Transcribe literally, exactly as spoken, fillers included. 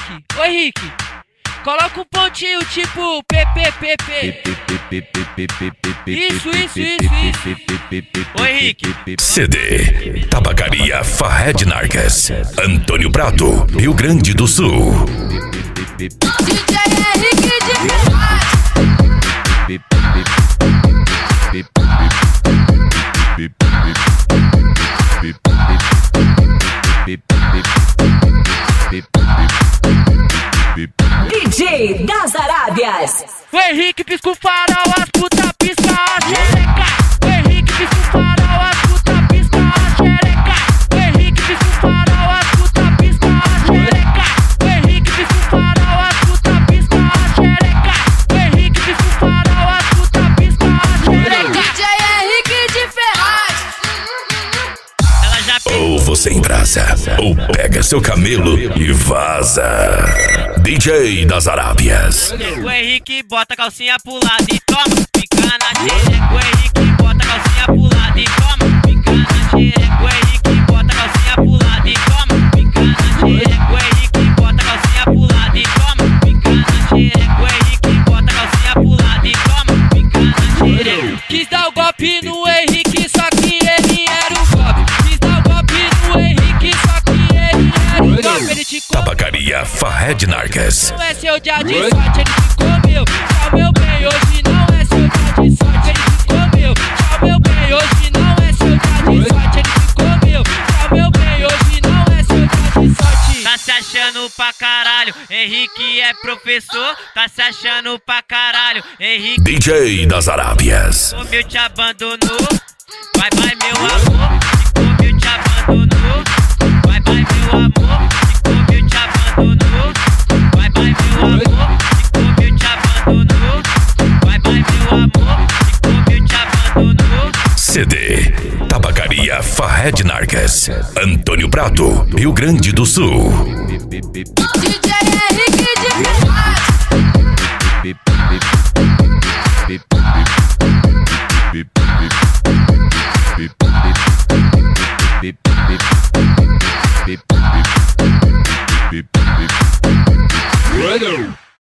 Henrique, ô Henrique, coloca um pontinho tipo P P P P. Isso, isso, isso, isso. Ô Henrique. C D Tabacaria Fahed Nargues, Antônio Prado, Rio Grande do Sul. D J Henrique de Ferraz. D J das Arábias. O Henrique pisca o farol, as puta pisca a xereca. O Henrique pisca o farol, as puta pisca a xereca. O Henrique pisca o farol, as puta pisca a xereca. O Henrique pisca o farol, as puta pisca a xereca. O Henrique pisca o farol, as puta pisca a xereca. D J Henrique de Ferraz. Ela já Ou você embrasa, ou pega seu camelo e vaza. D J das Arábias. O Henrique bota a calcinha pro lado e toma, fica na xereca. O Henrique bota a calcinha pro lado e toma, fica na xereca. O Henrique bota a calcinha pro lado e toma, fica na xereca. O Henrique bota a calcinha pro lado e toma, fica na xereca. O Henrique bota a calcinha pro lado e toma, fica na xereca. Quis dar o golpe no Henrique, só que ele era o golpe. Quis dar o golpe no Henrique, só que ele era o golpe. Ele te Tabacaria Fahed Nargues. não é seu dia de sorte, ele te comeu. Tchau meu bem, hoje não é seu dia de sorte, ele te comeu. Tchau meu bem, hoje não é seu dia de sorte, ele te comeu. Tchau meu bem, hoje não é seu dia de sorte. Tá se achando pra caralho, Henrique é professor. Tá se achando pra caralho, Henrique D J das Arábias. comeu, te abandonou. Vai, vai meu amor, te comeu, te abandonou. Vai, vai meu amor, te comeu, te abandonou. Vai, vai meu amor, te comeu, te abandonou. Vai, vai meu amor, te comeu, te abandonou. C D Tabacaria Fahed Nargues, Antônio Prado, Rio Grande do Sul. D J Henrique de Ferraz.